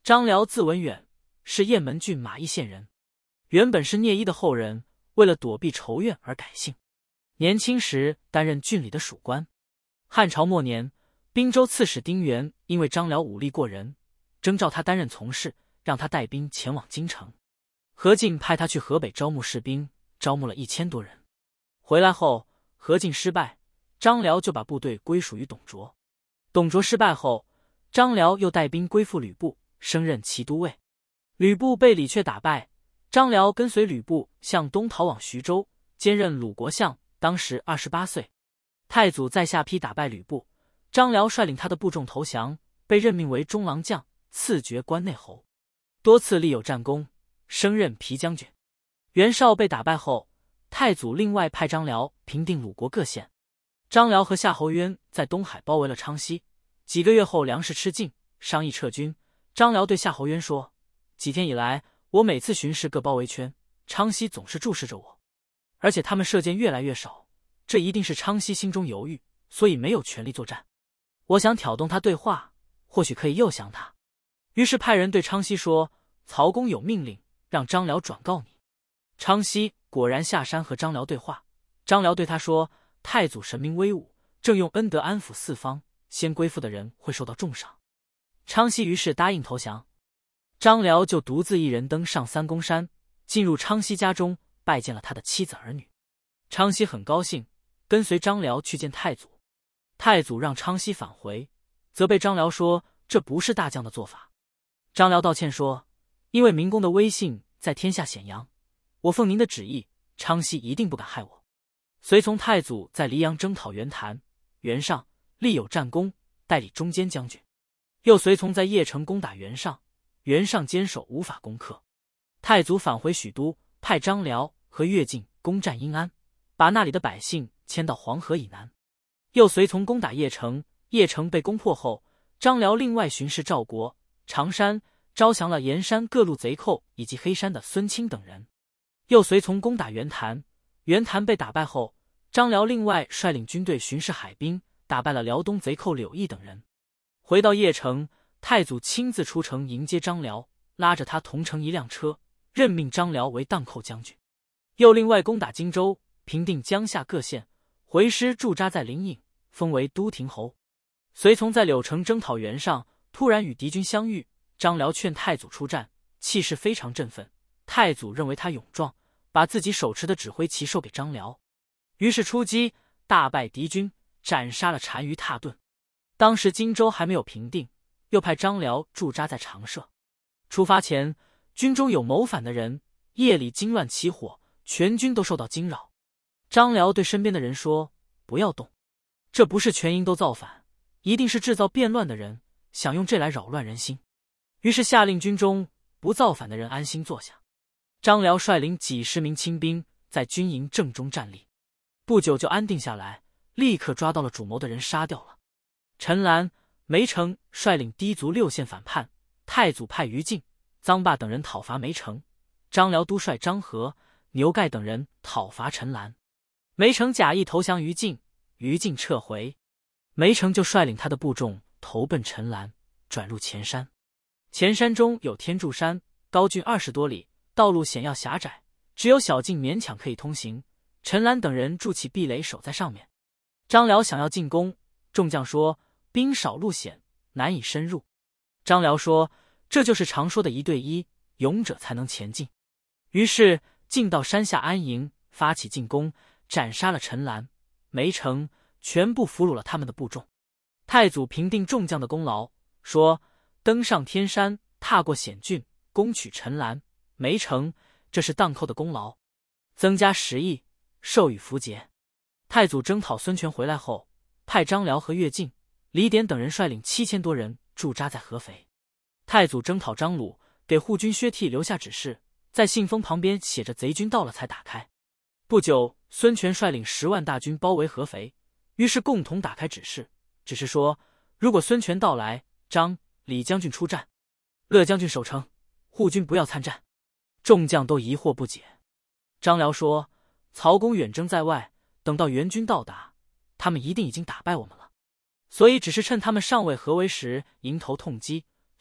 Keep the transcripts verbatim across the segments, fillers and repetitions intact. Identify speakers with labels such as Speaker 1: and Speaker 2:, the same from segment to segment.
Speaker 1: 张辽字文远，是雁门郡马邑县人，原本是聂一的后人，为了躲避仇怨而改姓。年轻时担任郡里的属官。汉朝末年，滨州刺史丁原因为张辽武力过人，征召他担任从事，让他带兵前往京城。何进派他去河北招募士兵，招募了一千多人。回来后，何进失败，张辽就把部队归属于董卓。董卓失败后，张辽又带兵归附吕布，升任骑都尉。吕布被李傕打败，张辽跟随吕布向东逃往徐州，兼任鲁国相，当时二十八岁。太祖在下邳打败吕布，张辽率领他的部众投降，被任命为中郎将，赐爵关内侯，多次立有战功，升任皮将军。袁绍被打败后，太祖另外派张辽平定鲁国各县。张辽和夏侯渊在东海包围了昌西，几个月后粮食吃尽，商议撤军。张辽对夏侯渊说，几天以来，我每次巡视各包围圈，昌西总是注视着我，而且他们射箭越来越少，这一定是昌西心中犹豫，所以没有全力作战。我想挑动他对话，或许可以诱降他。于是派人对昌西说，曹公有命令，让张辽转告你。昌西果然下山和张辽对话。张辽对他说，太祖神明威武，正用恩德安抚四方，先归附的人会受到重赏。昌西于是答应投降。张辽就独自一人登上三公山，进入昌西家中，拜见了他的妻子儿女。昌西很高兴，跟随张辽去见太祖。太祖让昌西返回，责备张辽说，这不是大将的做法。张辽道歉说，因为明公的威信在天下显扬，我奉您的旨意，昌西一定不敢害我。随从太祖在黎阳征讨袁谭、袁尚，立有战功，代理中监将军。又随从在邺城攻打袁尚，袁尚坚守无法攻克。太祖返回许都，派张辽和乐进攻占阴安，把那里的百姓迁到黄河以南。又随从攻打邺城，邺城被攻破后，张辽另外巡视赵国、常山，招降了盐山各路贼寇以及黑山的孙清等人。又随从攻打袁谭，袁谭被打败后，张辽另外率领军队巡视海滨，打败了辽东贼寇柳毅等人。回到邺城，太祖亲自出城迎接张辽，拉着他同乘一辆车，任命张辽为荡寇将军。又另外攻打荆州，平定江夏各县，回师驻扎在临颍，封为都亭侯。随从在柳城征讨袁尚，突然与敌军相遇，张辽劝太祖出战，气势非常振奋。太祖认为他勇壮，把自己手持的指挥旗授给张辽，于是出击，大败敌军，斩杀了单于蹋顿。当时荆州还没有平定，又派张辽驻扎在长社。出发前，军中有谋反的人，夜里惊乱起火，全军都受到惊扰。张辽对身边的人说，不要动，这不是全营都造反，一定是制造变乱的人，想用这来扰乱人心。于是下令军中不造反的人安心坐下。张辽率领几十名亲兵在军营正中站立，不久就安定下来，立刻抓到了主谋的人，杀掉了。陈兰、梅城率领氐族六县反叛，太祖派于禁、臧霸等人讨伐梅城，张辽督率张合、牛盖等人讨伐陈兰。梅城假意投降于禁，于禁撤回，梅城就率领他的部众投奔陈兰，转入前山。前山中有天柱山，高峻二十多里，道路险要狭窄，只有小径勉强可以通行。陈兰等人筑起壁垒守在上面。张辽想要进攻，众将说，兵少路险，难以深入。张辽说，这就是常说的一对一，勇者才能前进。于是进到山下安营，发起进攻，斩杀了陈兰、梅城，全部俘虏了他们的部众。太祖平定众将的功劳，说，登上天山，踏过险峻，攻取陈兰、梅城，这是荡寇的功劳，增加十亿，授予符节。太祖征讨孙权回来后，派张辽和乐进、李典等人率领七千多人驻扎在合肥。太祖征讨张鲁，给护军薛悌留下指示，在信封旁边写着贼军到了才打开。不久，孙权率领十万大军包围合肥，于是共同打开指示，只是说，如果孙权到来，张、李将军出战，乐将军守城，护军不要参战。众将都疑惑不解。张辽说，曹公远征在外，等到援军到达，他们一定已经打败我们了，所以只是趁他们尚未合围时迎头痛击，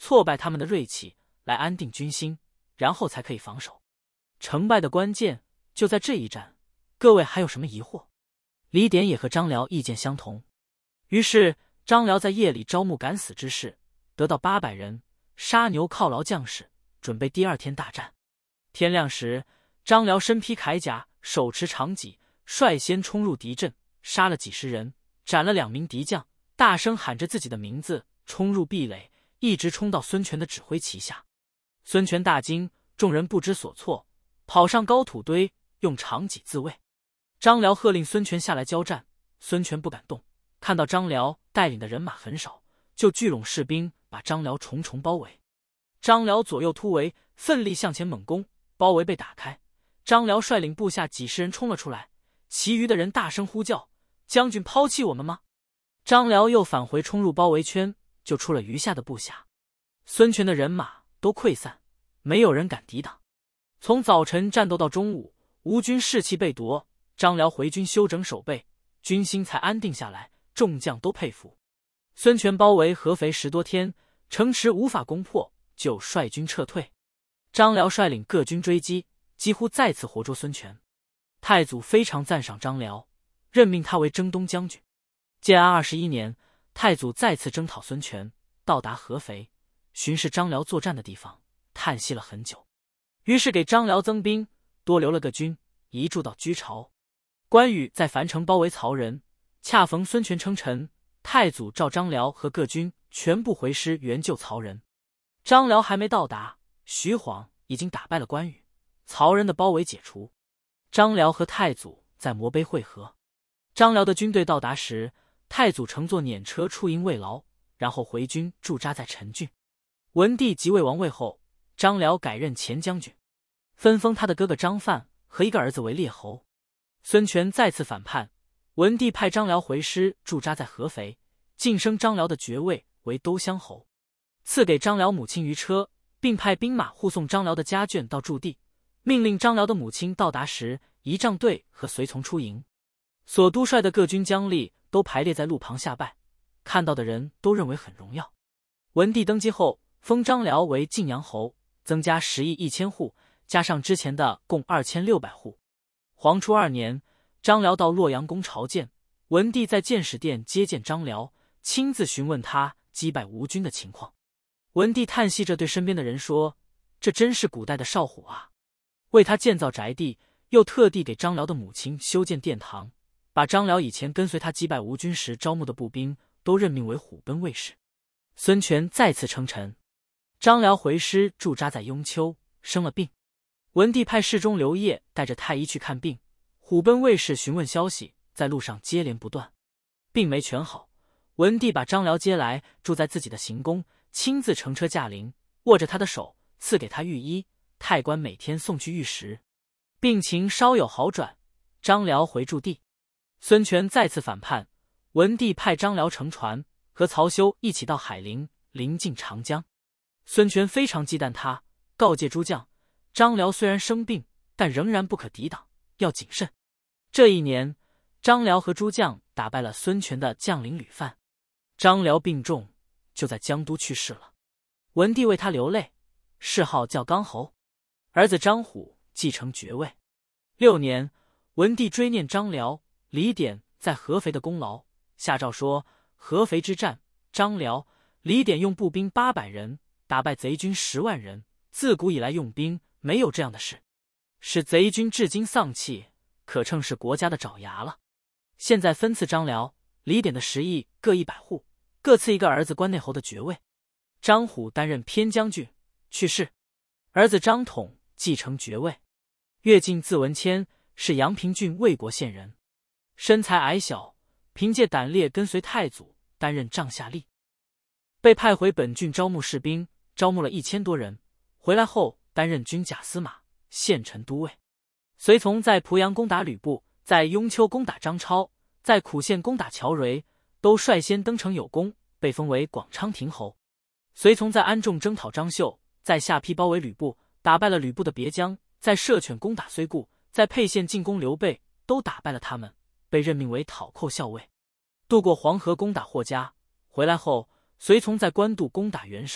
Speaker 1: 挫败他们的锐气，来安定军心，然后才可以防守。成败的关键就在这一战，各位还有什么疑惑？李典也和张辽意见相同，于是张辽在夜里招募敢死之士，得到八百人，杀牛犒劳将士，准备第二天大战。天亮时，张辽身披铠甲，手持长戟，率先冲入敌阵，杀了几十人，斩了两名敌将，大声喊着自己的名字，冲入壁垒，一直冲到孙权的指挥旗下。孙权大惊，众人不知所措，跑上高土堆，用长戟自卫。张辽喝令孙权下来交战，孙权不敢动，看到张辽带领的人马很少，就聚拢士兵，把张辽重重包围。张辽左右突围，奋力向前猛攻，包围被打开，张辽率领部下几十人冲了出来，其余的人大声呼叫：将军抛弃我们吗？张辽又返回冲入包围圈，就出了余下的部下。孙权的人马都溃散，没有人敢抵挡。从早晨战斗到中午，吴军士气被夺，张辽回军休整守备，军心才安定下来，众将都佩服。孙权包围合肥十多天，城池无法攻破，就率军撤退。张辽率领各军追击，几乎再次活捉孙权。太祖非常赞赏张辽，任命他为征东将军。建安二十一年，太祖再次征讨孙权，到达合肥，巡视张辽作战的地方，叹息了很久，于是给张辽增兵，多留了个军，移驻到居巢。关羽在樊城包围曹仁，恰逢孙权称臣，太祖召张辽和各军全部回师援救曹仁。张辽还没到达，徐晃已经打败了关羽，曹仁的包围解除。张辽和太祖在磨碑会合。张辽的军队到达时，太祖乘坐辇车出营慰劳，然后回军驻扎在陈郡。文帝即位王位后，张辽改任前将军，分封他的哥哥张范和一个儿子为列侯。孙权再次反叛，文帝派张辽回师驻扎在合肥，晋升张辽的爵位为都乡侯，赐给张辽母亲鱼车，并派兵马护送张辽的家眷到驻地，命令张辽的母亲到达时，仪仗队和随从出营。所督率的各军将吏都排列在路旁下拜，看到的人都认为很荣耀。文帝登基后，封张辽为晋阳侯，增加十亿一千户，加上之前的共二千六百户。黄初二年，张辽到洛阳宫朝见，文帝在建始殿接见张辽，亲自询问他击败吴军的情况。文帝叹息着对身边的人说：这真是古代的少虎啊！为他建造宅地，又特地给张辽的母亲修建殿堂，把张辽以前跟随他击败吴军时招募的步兵都任命为虎贲卫士。孙权再次称臣，张辽回师驻扎在雍丘，生了病。文帝派侍中刘烨带着太医去看病，虎贲卫士询问消息，在路上接连不断，病没全好。文帝把张辽接来，住在自己的行宫，亲自乘车驾临，握着他的手，赐给他御医，太官每天送去御食。病情稍有好转，张辽回驻地。孙权再次反叛，文帝派张辽乘船和曹休一起到海陵，临近长江。孙权非常忌惮他，告诫诸将，张辽虽然生病，但仍然不可抵挡，要谨慎。这一年，张辽和诸将打败了孙权的将领吕范。张辽病重，就在江都去世了。文帝为他流泪，谥号叫刚侯，儿子张虎继承爵位。六年，文帝追念张辽、李典在合肥的功劳，下诏说：合肥之战，张辽、李典用步兵八百人打败贼军十万人，自古以来用兵没有这样的事，使贼军至今丧气，可称是国家的爪牙了。现在分赐张辽、李典的十邑各一百户，各赐一个儿子关内侯的爵位。张虎担任偏将军，去世，儿子张统继承爵位。乐进字文谦，是阳平郡魏国县人，身材矮小，凭借胆略跟随太祖，担任帐下吏。被派回本郡招募士兵，招募了一千多人，回来后担任军甲司马、县丞都尉。随从在濮阳攻打吕布，在雍丘攻打张超，在苦县攻打乔蕤，都率先登城有功，被封为广昌亭侯。随从在安众征讨张绣，在下邳包围吕布，打败了吕布的别将，在射犬攻打睢固，在沛县进攻刘备，都打败了他们，被任命为讨寇校尉。渡过黄河攻打霍家，回来后随从在官渡攻打袁绍，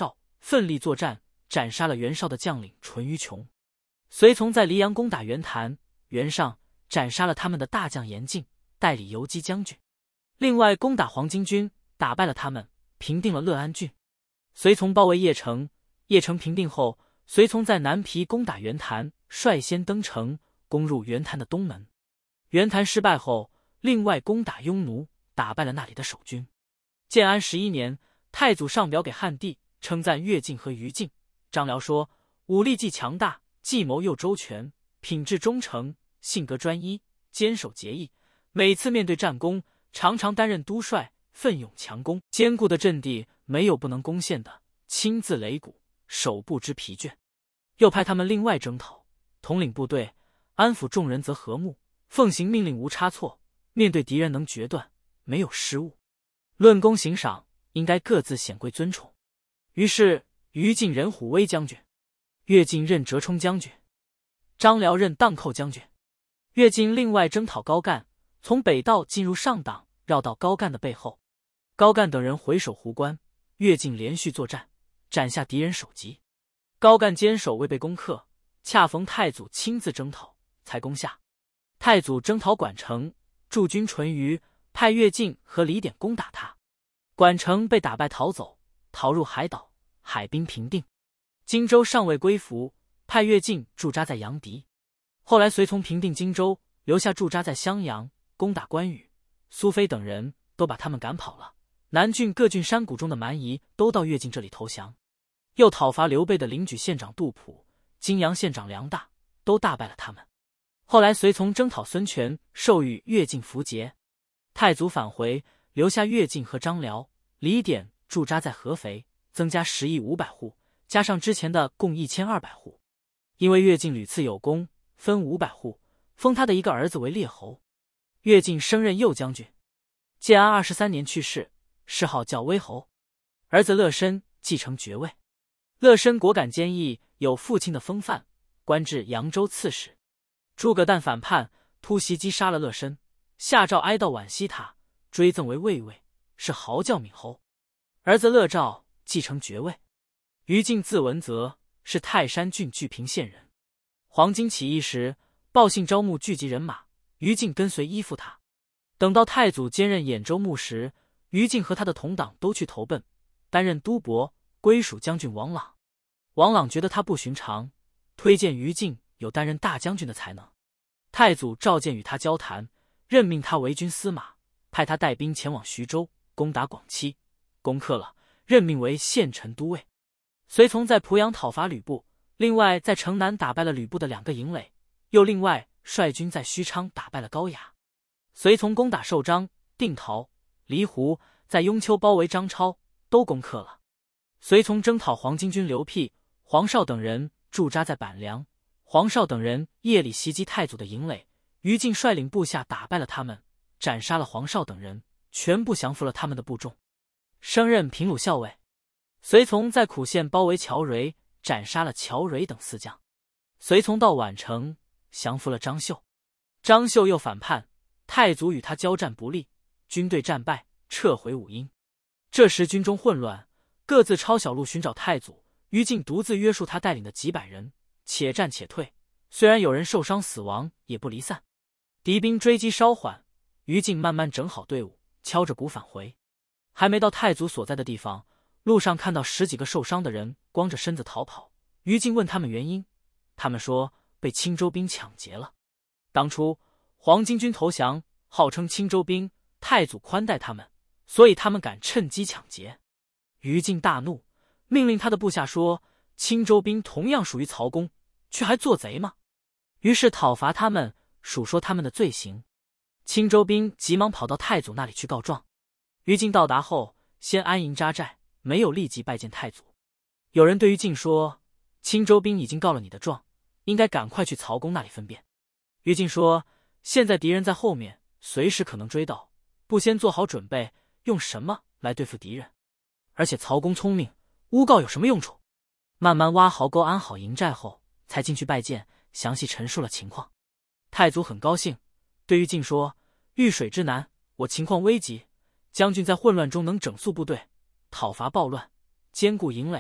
Speaker 1: 奋力作战，斩杀了袁绍的将领淳于琼。随从在黎阳攻打袁谭，袁尚斩杀了他们的大将严敬，代理游击将军。另外攻打黄巾军，打败了他们，平定了乐安郡。随从包围邺城，邺城平定后，随从在南皮攻打袁谭，率先登城，攻入袁谭的东门。袁谭失败后，另外攻打雍奴，打败了那里的守军。建安十一年，太祖上表给汉帝，称赞乐进和于禁。张辽说，武力既强大，计谋又周全，品质忠诚，性格专一，坚守节义，每次面对战功，常常担任督帅，奋勇强攻，坚固的阵地没有不能攻陷的，亲自擂鼓，手不知疲倦。又派他们另外征讨，统领部队，安抚众人则和睦，奉行命令无差错，面对敌人能决断，没有失误。论功行赏，应该各自显贵尊崇。于是于禁任虎威将军，乐进任折冲将军，张辽任荡寇将军。乐进另外征讨高干，从北道进入上党，绕到高干的背后。高干等人回守壶关，乐进连续作战，斩下敌人首级。高干坚守未被攻克，恰逢太祖亲自征讨，才攻下。太祖征讨管城，驻军淳于，派乐进和李典攻打他。管城被打败逃走，逃入海岛，海滨平定。荆州尚未归服，派乐进驻扎在阳翟。后来随从平定荆州，留下驻扎在襄阳，攻打关羽、苏飞等人，都把他们赶跑了。南郡各郡山谷中的蛮夷都到乐进这里投降。又讨伐刘备的灵举县长杜甫、荆阳县长梁大，都大败了他们。后来随从征讨孙权，授予乐进符节。太祖返回，留下乐进和张辽、李典驻扎在合肥，增加十亿五百户，加上之前的共一千二百户。因为乐进屡次有功，分五百户，封他的一个儿子为列侯。乐进升任右将军。建安二十三年去世，谥号叫威侯。儿子乐申继承爵位。乐申果敢坚毅，有父亲的风范，官至扬州刺史。诸葛诞反叛，突袭击杀了乐申，下诏哀悼惋惜他，追赠为卫尉，是豪叫闵侯。儿子乐兆继承爵位。于禁字文泽，是泰山郡聚平县人。黄巾起义时，报信招募聚集人马，于禁跟随依附他。等到太祖兼任兖州牧时，于禁和他的同党都去投奔，担任都伯，归属将军王朗。王朗觉得他不寻常，推荐于禁有担任大将军的才能。太祖召见与他交谈，任命他为军司马，派他带兵前往徐州，攻打广七，攻克了，任命为县丞都尉。随从在濮阳讨伐吕布，另外在城南打败了吕布的两个营垒，又另外率军在许昌打败了高雅。随从攻打寿张、定陶、离湖，在雍丘包围张超，都攻克了。随从征讨黄巾军刘辟、黄绍等人，驻扎在板梁。黄绍等人夜里袭击太祖的营垒，于禁率领部下打败了他们，斩杀了黄绍等人，全部降服了他们的部众，升任平鲁校尉。随从在苦县包围乔蕤，斩杀了乔蕤等四将。随从到宛城，降服了张绣。张绣又反叛，太祖与他交战不利，军队战败，撤回武阴。这时军中混乱，各自抄小路寻找太祖。于禁独自约束他带领的几百人，且战且退，虽然有人受伤死亡，也不离散。敌兵追击稍缓，于禁慢慢整好队伍，敲着鼓返回。还没到太祖所在的地方，路上看到十几个受伤的人光着身子逃跑。于禁问他们原因，他们说被青州兵抢劫了。当初黄巾军投降，号称青州兵，太祖宽待他们，所以他们敢趁机抢劫。于禁大怒，命令他的部下说，青州兵同样属于曹公，却还做贼吗？于是讨伐他们，数说他们的罪行。青州兵急忙跑到太祖那里去告状。于禁到达后，先安营扎寨，没有立即拜见太祖。有人对于禁说，青州兵已经告了你的状，应该赶快去曹公那里分辨。于禁说，现在敌人在后面，随时可能追到，不先做好准备，用什么来对付敌人？而且曹公聪明，诬告有什么用处？慢慢挖壕沟，安好营寨后，才进去拜见，详细陈述了情况。太祖很高兴，对于禁说，遇水之难，我情况危急，将军在混乱中能整肃部队，讨伐暴乱，坚固营垒，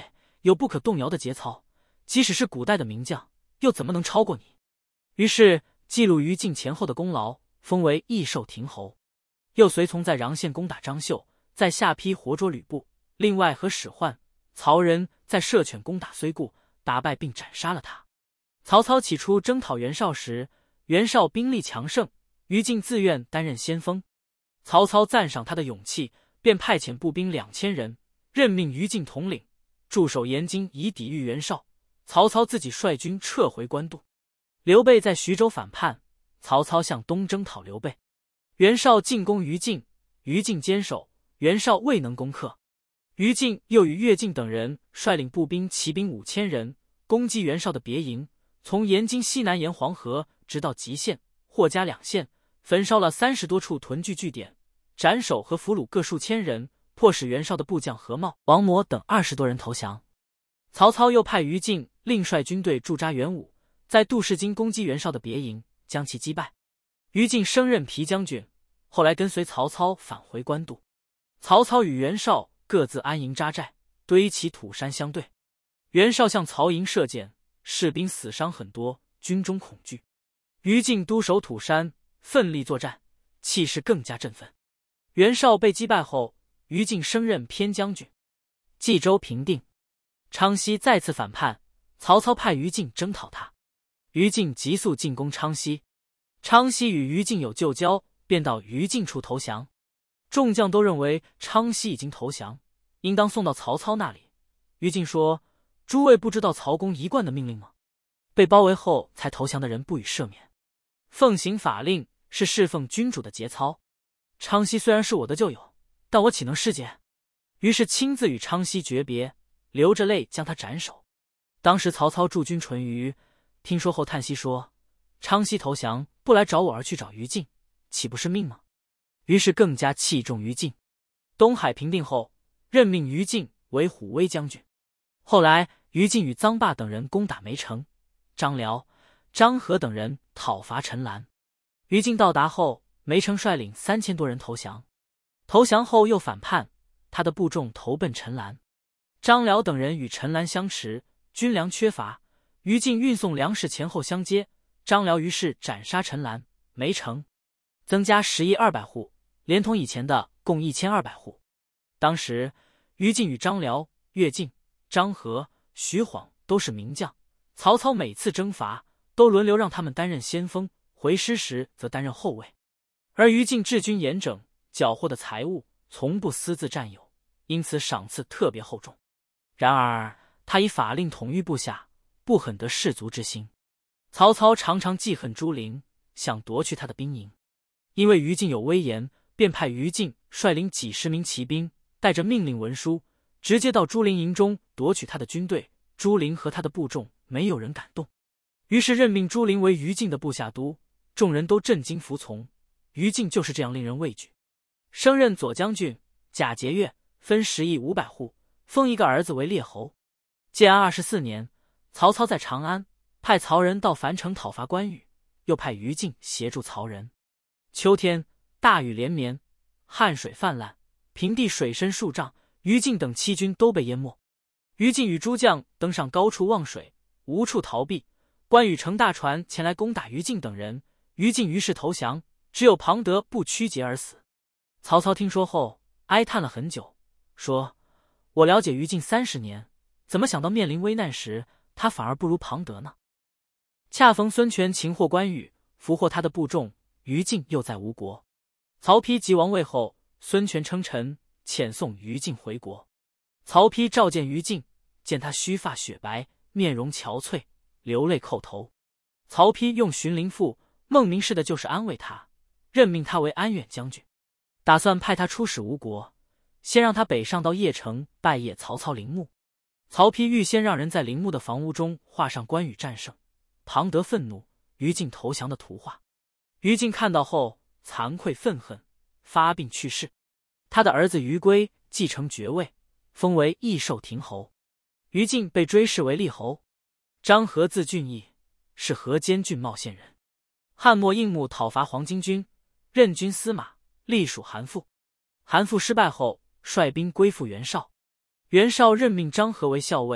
Speaker 1: 有不可动摇的节操，即使是古代的名将，又怎么能超过你？于是记录于禁前后的功劳，封为益寿亭侯。又随从在穰县攻打张绣，在下邳活捉吕布，另外和史涣、曹仁在射犬攻打睢固，打败并斩杀了他。曹操起初征讨袁绍时，袁绍兵力强盛，于禁自愿担任先锋。曹操赞赏他的勇气，便派遣步兵两千人，任命于禁统领，驻守延津以抵御袁绍。曹操自己率军撤回官渡。刘备在徐州反叛，曹操向东征讨刘备。袁绍进攻于禁，于禁坚守，袁绍未能攻克。于禁又与乐进等人率领步兵骑兵五千人，攻击袁绍的别营，从延津西南沿黄河直到吉县、霍家两县，焚烧了三十多处屯聚据点，斩首和俘虏各数千人，迫使袁绍的部将何茂、王模等二十多人投降。曹操又派于禁另率军队驻扎元武，在杜士津攻击袁绍的别营，将其击败。于禁升任皮将军，后来跟随曹操返回官渡。曹操与袁绍各自安营扎寨，堆起土山相对。袁绍向曹营射箭，士兵死伤很多，军中恐惧。于禁督守土山，奋力作战，气势更加振奋。袁绍被击败后，于禁升任偏将军。冀州平定，昌西再次反叛，曹操派于禁征讨他。于禁急速进攻昌西，昌西与于禁有旧交，便到于禁处投降。众将都认为昌西已经投降，应当送到曹操那里。于禁说：“诸位不知道曹公一贯的命令吗？被包围后才投降的人不予赦免。奉行法令是侍奉君主的节操。昌西虽然是我的旧友，但我岂能失节？”于是亲自与昌西诀别，流着泪将他斩首。当时曹操驻军淳于，听说后叹息说：“昌西投降，不来找我而去找于禁，岂不是命吗？”于是更加器重于禁。东海平定后，任命于禁为虎威将军。后来于禁与臧霸等人攻打梅城，张辽、张合等人讨伐陈兰。于禁到达后，梅城率领三千多人投降。投降后又反叛，他的部众投奔陈兰。张辽等人与陈兰相持，军粮缺乏，于禁运送粮食前后相接，张辽于是斩杀陈兰、梅城，增加十亿二百户，连同以前的共一千二百户。当时于禁与张辽、乐进、张合、徐晃都是名将，曹操每次征伐都轮流让他们担任先锋，回师时则担任后卫。而于禁治军严整，缴获的财物从不私自占有，因此赏赐特别厚重。然而他以法令统御部下，不很得士卒之心。曹操常常记恨朱灵，想夺去他的兵营。因为于禁有威严，便派于禁率领几十名骑兵，带着命令文书，直接到朱灵营中夺取他的军队。朱灵和他的部众没有人敢动，于是任命朱灵为于禁的部下都，众人都震惊服从。于禁就是这样令人畏惧。升任左将军，假节钺，分十亿五百户，封一个儿子为列侯。建安二十四年，曹操在长安，派曹仁到樊城讨伐关羽，又派于禁协助曹仁。秋天大雨连绵，汉水泛滥，平地水深数丈，于禁等七军都被淹没。于禁与诸将登上高处望水，无处逃避。关羽乘大船前来攻打于禁等人，于禁于是投降，只有庞德不屈节而死。曹操听说后哀叹了很久，说：“我了解于禁三十年，怎么想到面临危难时，他反而不如庞德呢？”恰逢孙权擒获关羽，俘获他的部众，于禁又在吴国。曹丕即王位后，孙权称臣，遣送于禁回国。曹丕召见于禁，见他须发雪白，面容憔悴，流泪叩头。曹丕用荀林赋、孟明氏的旧事安慰他，任命他为安远将军，打算派他出使吴国，先让他北上到邺城拜谒曹操陵墓。曹丕预先让人在陵墓的房屋中画上关羽战胜、庞德愤怒、于禁投降的图画。于禁看到后惭愧愤恨，发病去世。他的儿子于归继承爵位，封为益寿亭侯。于禁被追谥为厉侯。张合字俊义，是河间郡茂县人。汉末应募讨伐黄巾军，任军司马，隶属韩馥。韩馥失败后，率兵归附袁绍。袁绍任命张合为校尉，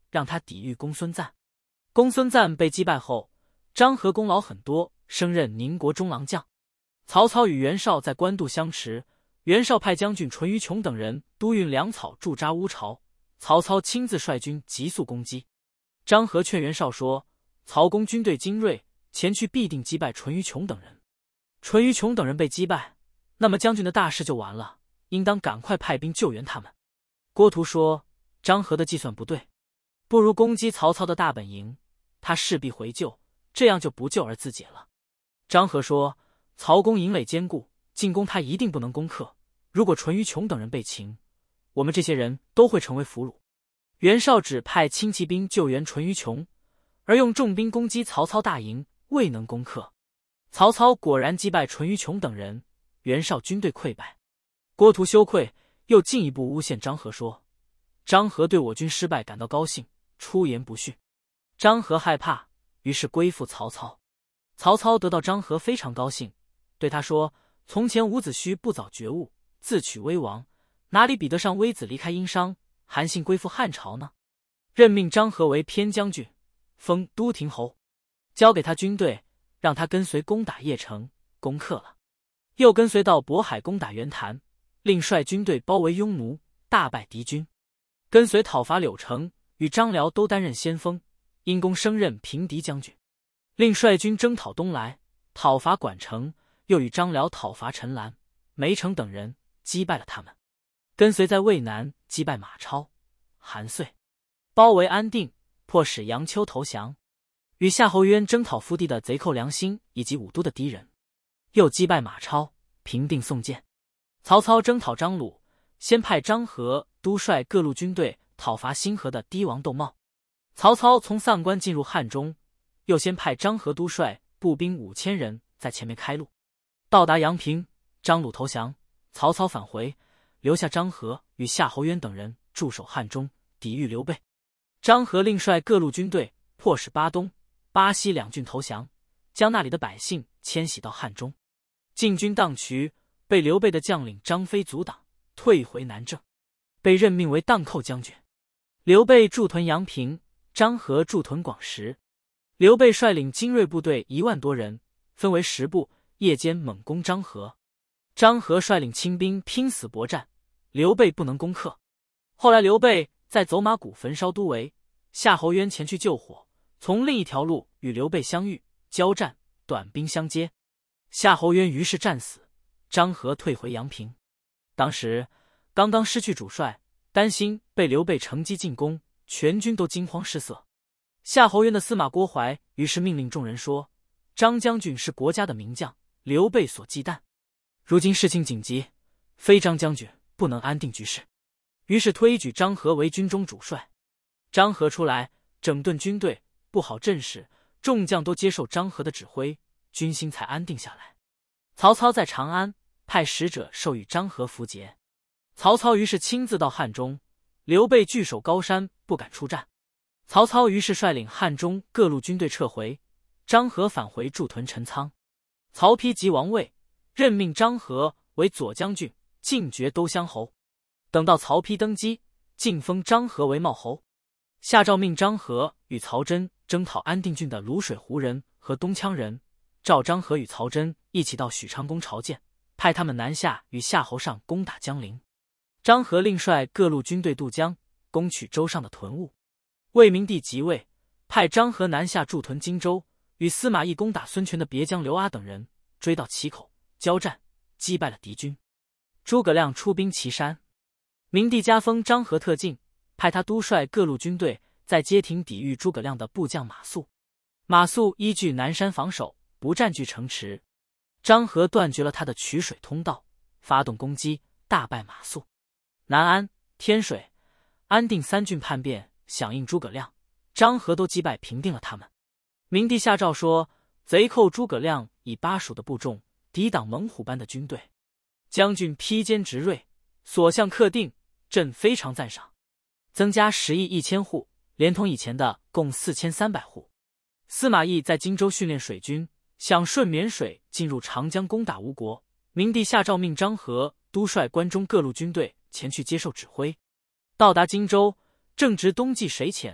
Speaker 1: 让他抵御公孙瓒。公孙瓒被击败后，张合功劳很多，升任宁国中郎将。曹操与袁绍在官渡相持，袁绍派将军淳于琼等人督运粮草驻扎乌巢，曹操亲自率军急速攻击。张合劝袁绍说：“曹公军队精锐，前去必定击败淳于琼等人。淳于琼等人被击败，那么将军的大事就完了，应当赶快派兵救援他们。”郭图说：“张合的计算不对，不如攻击曹操的大本营，他势必回救，这样就不救而自解了。”张合说：“曹公营垒坚固，进攻他一定不能攻克。如果淳于琼等人被擒，我们这些人都会成为俘虏。”袁绍只派轻骑兵救援淳于琼，而用重兵攻击曹操大营，未能攻克。曹操果然击败淳于琼等人，袁绍军队溃败。郭图羞愧，又进一步诬陷张合说：“张合对我军失败感到高兴，出言不逊。”张合害怕，于是归附曹操。曹操得到张合非常高兴，对他说：“从前伍子胥不早觉悟，自取威王，哪里比得上微子离开殷商，韩信归附汉朝呢？”任命张合为偏将军，封都亭侯，交给他军队，让他跟随攻打邺城，攻克了。又跟随到渤海攻打袁谭，另率军队包围匈奴，大败敌军。跟随讨伐柳城，与张辽都担任先锋，因功升任平敌将军。另率军征讨东来，讨伐管城，又与张辽讨伐陈兰、梅城等人，击败了他们。跟随在渭南击败马超、韩遂，包围安定，迫使杨秋投降。与夏侯渊征讨腹地的贼寇梁兴以及武都的敌人，又击败马超，平定宋建。曹操征讨张鲁，先派张合督率各路军队讨伐兴河的堤王窦茂。曹操从丧关进入汉中，又先派张合督率步兵五千人在前面开路。到达阳平，张鲁投降，曹操返回，留下张合与夏侯渊等人驻守汉中，抵御刘备。张合另率各路军队迫使巴东、巴西两郡投降，将那里的百姓迁徙到汉中。进军荡渠，被刘备的将领张飞阻挡，退回南郑，被任命为荡寇将军。刘备驻屯阳平，张合驻屯广石。刘备率领精锐部队一万多人，分为十部，夜间猛攻张合。张合率领轻兵拼死搏战，刘备不能攻克。后来刘备在走马谷焚烧都围，夏侯渊前去救火，从另一条路与刘备相遇，交战，短兵相接。夏侯渊于是战死，张合退回阳平。当时刚刚失去主帅，担心被刘备乘机进攻，全军都惊慌失色。夏侯渊的司马郭淮于是命令众人说：“张将军是国家的名将，刘备所忌惮。如今事情紧急，非张将军不能安定局势。”于是推举张合为军中主帅。张合出来整顿军队，布好阵势，众将都接受张合的指挥，军心才安定下来。曹操在长安派使者授予张合符节。曹操于是亲自到汉中，刘备据守高山，不敢出战。曹操于是率领汉中各路军队撤回，张合返回驻屯陈仓。曹丕即王位，任命张合为左将军，进爵都乡侯。等到曹丕登基，晋封张合为茂侯。下诏命张合与曹真征讨安定郡的泸水湖人和东羌人，召张合与曹真一起到许昌宫朝见，派他们南下与夏侯尚攻打江陵。张合另率各路军队渡江，攻取州上的屯务。魏明帝即位，派张合南下驻屯荆州，与司马懿攻打孙权的别将刘阿等人，追到祁口，交战，击败了敌军。诸葛亮出兵祁山。明帝加封张合特进，派他督率各路军队在街亭抵御诸葛亮的部将马谡。马谡依据南山防守，不占据城池。张合断绝了他的取水通道，发动攻击，大败马谡。南安、天水、安定三郡叛变，响应诸葛亮，张合都击败平定了他们。明帝下诏说，贼寇诸葛亮以巴蜀的部众抵挡猛虎般的军队，将军披坚执锐，所向克定，朕非常赞赏。增加十亿一千户，连同以前的共四千三百户。司马懿在荆州训练水军，想顺沔水进入长江攻打吴国。明帝下诏命张合督率关中各路军队前去接受指挥。到达荆州，正值冬季水浅，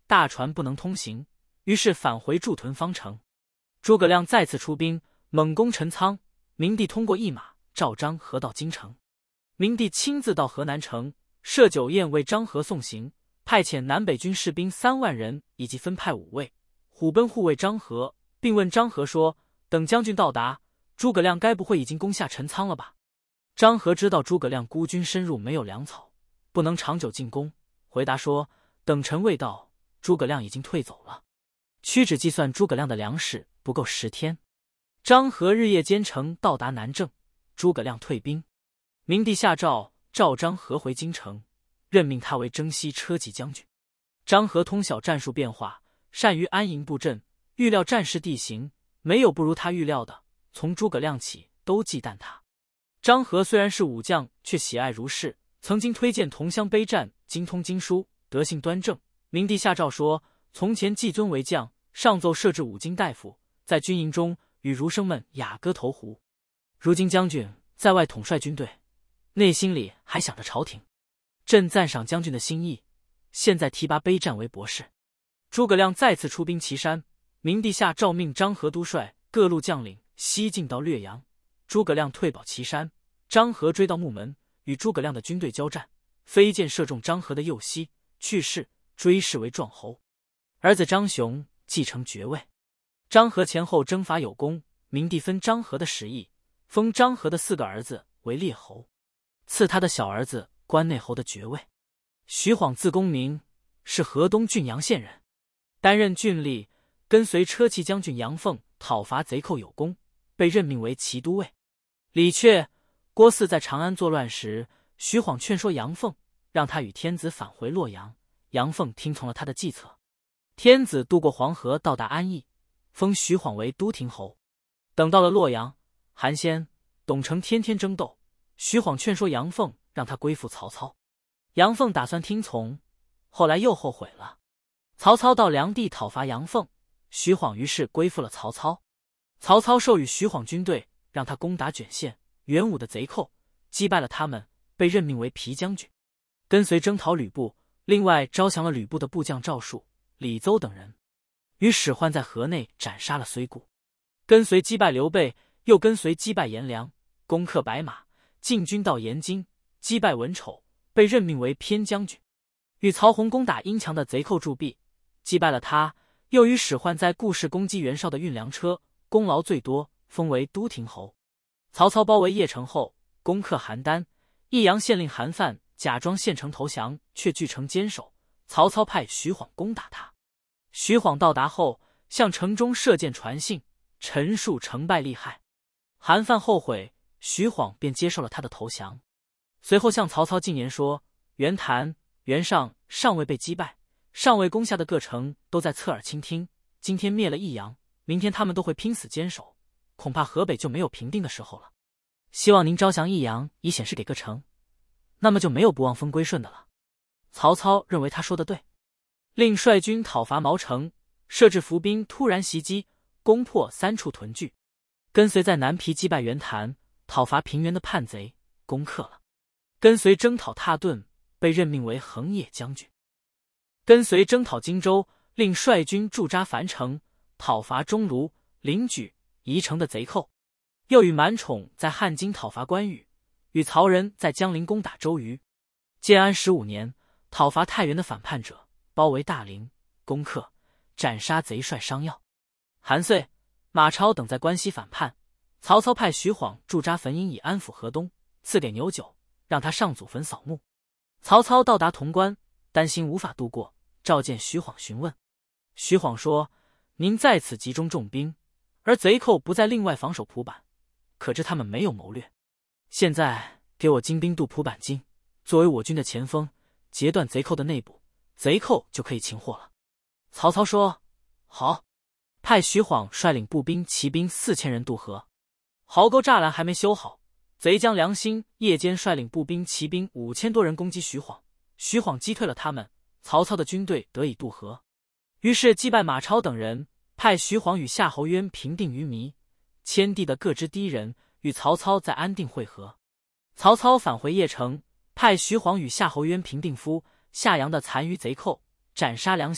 Speaker 1: 大船不能通行，于是返回驻屯方城。诸葛亮再次出兵，猛攻陈仓。明帝通过驿马召张合到京城。明帝亲自到河南城，设酒宴为张合送行，派遣南北军士兵三万人，以及分派五位虎贲护卫张合，并问张合说：“等将军到达，诸葛亮该不会已经攻下陈仓了吧？”张合知道诸葛亮孤军深入，没有粮草，不能长久进攻，回答说：“等臣未到，诸葛亮已经退走了。”屈指计算，诸葛亮的粮食不够十天。张合日夜兼程到达南郑，诸葛亮退兵。明帝下诏召张合回京城，任命他为征西车骑将军。张合通晓战术变化，善于安营布阵，预料战事地形，没有不如他预料的。从诸葛亮起，都忌惮他。张合虽然是武将，却喜爱儒士，曾经推荐同乡卑战，精通经书，德性端正。明帝下诏说：从前季尊为将，上奏设置五经大夫，在军营中与儒生们雅歌投壶。如今将军在外统帅军队，内心里还想着朝廷。朕赞赏将军的心意，现在提拔卑战为博士。诸葛亮再次出兵岐山，明帝下诏命张合督率各路将领西进到略阳。诸葛亮退保岐山，张合追到木门，与诸葛亮的军队交战，飞箭射中张合的右膝，去世，追谥为壮侯。儿子张雄继承爵位。张合前后征伐有功，明帝分张合的十邑，封张合的四个儿子为列侯，赐他的小儿子关内侯的爵位。徐晃字公明，是河东郡阳县人，担任郡吏，跟随车骑将军杨凤讨伐贼寇有功，被任命为骑都尉。李榷、郭汜在长安作乱时，徐晃劝说杨凤，让他与天子返回洛阳。杨凤听从了他的计策。天子渡过黄河，到达安邑，封徐晃为都亭侯。等到了洛阳，韩先、董承天天争斗，徐晃劝说杨凤，让他归附曹操。杨凤打算听从，后来又后悔了。曹操到梁地讨伐杨凤，徐晃于是归附了曹操。曹操授予徐晃军队，让他攻打卷县、元武的贼寇，击败了他们，被任命为皮将军，跟随征讨吕布。另外招降了吕布的部将赵术、李邹等人，与史涣在河内斩杀了虽固，跟随击败刘备，又跟随击败颜良，攻克白马，进军到延津，击败文丑，被任命为偏将军。与曹洪攻打阴墙的贼寇铸币，击败了他，又与史涣在故事攻击袁绍的运粮车，功劳最多，封为都亭侯。曹操包围邺城后，攻克邯郸，益阳县令韩范假装献城投降，却据城坚守。曹操派徐晃攻打他。徐晃到达后，向城中射箭传信，陈述成败利害。韩范后悔，徐晃便接受了他的投降。随后向曹操进言说：袁谭、袁尚尚未被击败，尚未攻下的各城都在侧耳倾听。今天灭了益阳，明天他们都会拼死坚守，恐怕河北就没有平定的时候了。希望您招降益阳，以显示给各城，那么就没有不望风归顺的了。曹操认为他说的对，令率军讨伐毛城，设置伏兵，突然袭击，攻破三处屯聚，跟随在南皮击败袁谭，讨伐平原的叛贼，攻克了。跟随征讨蹋顿，被任命为横野将军。跟随征讨荆州，令率军驻扎樊城，讨伐钟庐、临掬、宜城的贼寇。又与满宠在汉津讨伐关羽，与曹仁在江陵攻打周瑜。建安十五年，讨伐太原的反叛者，包围大陵，攻克，斩杀贼帅商曜。韩遂、马超等在关西反叛，曹操派徐晃驻扎汾阴以安抚河东，赐给牛酒，让他上祖坟扫墓。曹操到达潼关，担心无法渡过，召见徐晃询问。徐晃说：您在此集中重兵，而贼寇不在另外防守蒲坂，可知他们没有谋略。现在给我精兵渡蒲坂津，作为我军的前锋，截断贼寇的内部，贼寇就可以擒获了。曹操说：好，派徐晃率领步兵、骑兵四千人渡河。壕沟栅栏还没修好，贼将梁兴夜间率领步兵、骑兵五千多人攻击徐晃，徐晃击退了他们，曹操的军队得以渡河。于是击败马超等人，派徐晃与夏侯渊平定于糜，迁地的各支低人与曹操在安定会合。曹操返回邺城，派徐晃与夏侯渊平定夫、夏阳的残余贼寇，斩杀梁兴，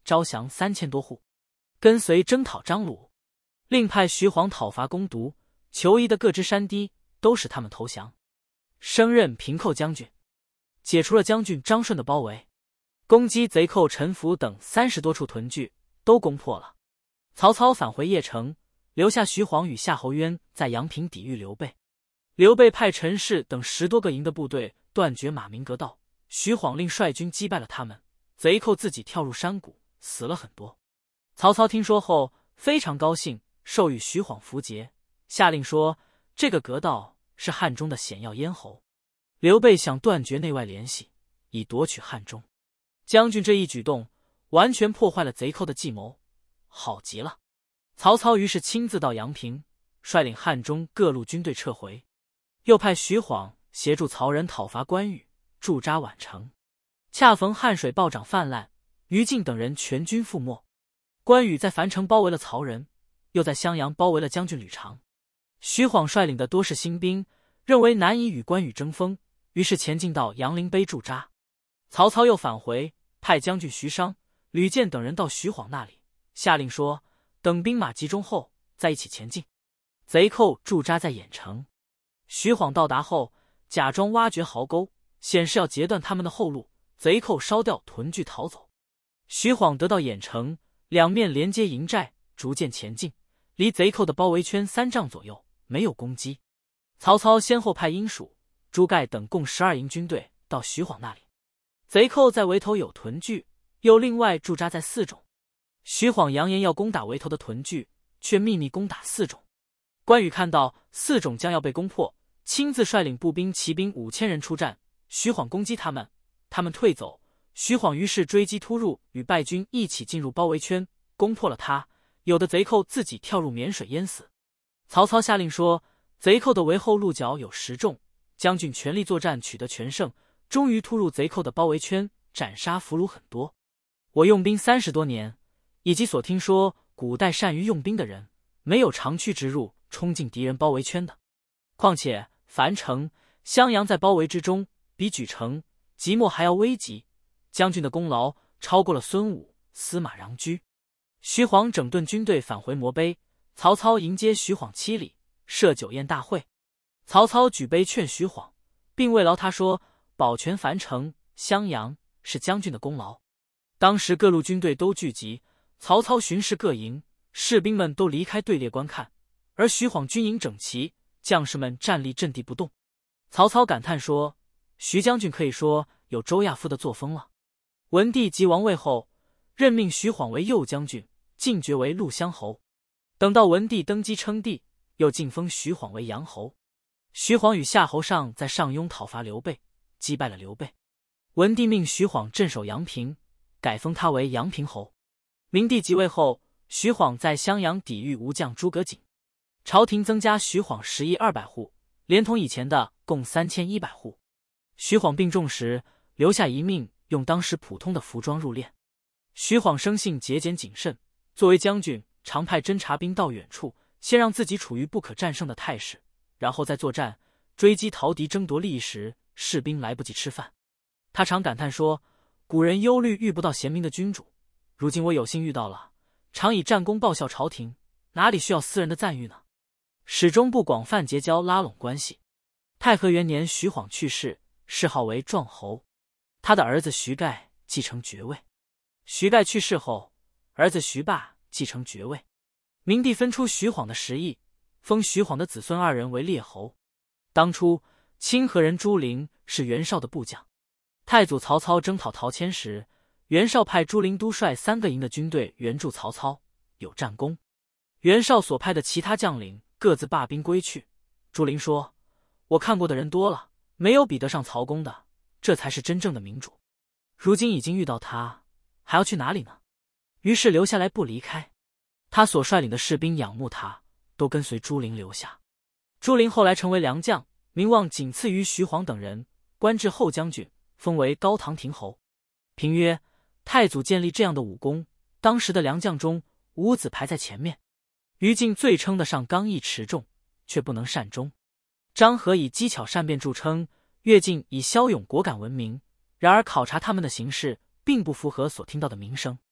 Speaker 1: 招降三千多户，跟随征讨张鲁，另派徐晃讨伐攻读、求夷的各支山堤，都使他们投降，升任平寇将军，解除了将军张顺的包围，攻击贼寇陈福等三十多处屯聚，都攻破了。曹操返回邺城，留下徐晃与夏侯渊在阳平抵御刘备。刘备派陈氏等十多个营的部队断绝马鸣阁道，徐晃令率军击败了他们，贼寇自己跳入山谷，死了很多。曹操听说后非常高兴，授予徐晃符节，下令说这个阁道是汉中的险要咽喉。刘备想断绝内外联系，以夺取汉中。将军这一举动完全破坏了贼寇的计谋，好极了。曹操于是亲自到阳平，率领汉中各路军队撤回，又派徐晃协助曹仁讨伐关羽，驻扎宛城。恰逢汉水暴涨泛滥，于禁等人全军覆没。关羽在樊城包围了曹仁，又在襄阳包围了将军吕长。徐晃率领的多是新兵，认为难以与关羽争锋，于是前进到杨陵碑驻扎。曹操又返回，派将军徐商、吕健等人到徐晃那里，下令说等兵马集中后再一起前进。贼寇驻扎在郾城，徐晃到达后假装挖掘壕沟，显示要截断他们的后路，贼寇烧掉屯聚逃走。徐晃得到郾城，两面连接营寨，逐渐前进，离贼寇的包围圈三丈左右，没有攻击。曹操先后派殷蜀、朱盖等共十二营军队到徐晃那里。贼寇在围头有屯聚，又另外驻扎在四种。徐晃扬言要攻打围头的屯聚，却秘密攻打四种。关羽看到四种将要被攻破，亲自率领步兵、骑兵五千人出战。徐晃攻击他们，他们退走。徐晃于是追击突入，与败军一起进入包围圈，攻破了他。有的贼寇自己跳入沔水淹死。曹操下令说，贼寇的围后路角有十众，将军全力作战，取得全胜，终于突入贼寇的包围圈，斩杀俘虏很多。我用兵三十多年，以及所听说古代善于用兵的人，没有长驱直入冲进敌人包围圈的。况且樊城、襄阳在包围之中，比莒城、即墨还要危急。将军的功劳超过了孙武、司马穰苴。徐晃整顿军队返回摩碑，曹操迎接徐晃七礼，设酒宴大会。曹操举杯劝徐晃，并慰劳他说，保全樊城、襄阳是将军的功劳。当时各路军队都聚集，曹操巡视各营，士兵们都离开队列观看，而徐晃军营整齐，将士们站立阵地不动。曹操感叹说，徐将军可以说有周亚夫的作风了。文帝即王位后，任命徐晃为右将军，进爵为陆乡侯。等到文帝登基称帝，又晋封徐晃为阳侯。徐晃与夏侯尚在上庸讨伐刘备，击败了刘备。文帝命徐晃镇守阳平，改封他为阳平侯。明帝即位后，徐晃在襄阳抵御吴将诸葛瑾，朝廷增加徐晃十亿二百户，连同以前的共三千一百户。徐晃病重时，留下遗命，用当时普通的服装入殓。徐晃生性节俭谨慎，作为将军，常派侦察兵到远处，先让自己处于不可战胜的态势，然后再作战，追击逃敌争夺利益时，士兵来不及吃饭。他常感叹说，古人忧虑遇不到贤明的君主，如今我有幸遇到了，常以战功报效朝廷，哪里需要私人的赞誉呢？始终不广泛结交拉拢关系。太和元年，徐晃去世，谥号为壮侯，他的儿子徐盖继承爵位。徐盖去世后，儿子徐霸继承爵位。明帝分出徐晃的十亿，封徐晃的子孙二人为列侯。当初清河人朱灵是袁绍的部将，太祖曹操征讨陶谦时，袁绍派朱灵督率三个营的军队援助曹操，有战功。袁绍所派的其他将领各自罢兵归去。朱灵说，我看过的人多了，没有比得上曹公的，这才是真正的民主。如今已经遇到他，还要去哪里呢？于是留下来不离开。他所率领的士兵仰慕他，都跟随朱灵留下。朱灵后来成为良将，名望仅次于徐晃等人，官至后将军，封为高唐亭侯。评曰，太祖建立这样的武功，当时的良将中，伍子排在前面。于禁最称得上刚毅持重，却不能善终。张合以机巧善辩著称，乐进以骁勇果敢闻名。然而考察他们的行事，并不符合所听到的名声。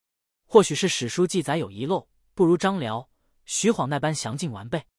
Speaker 1: 或许是史书记载有遗漏，不如张辽、徐晃那般详尽完备。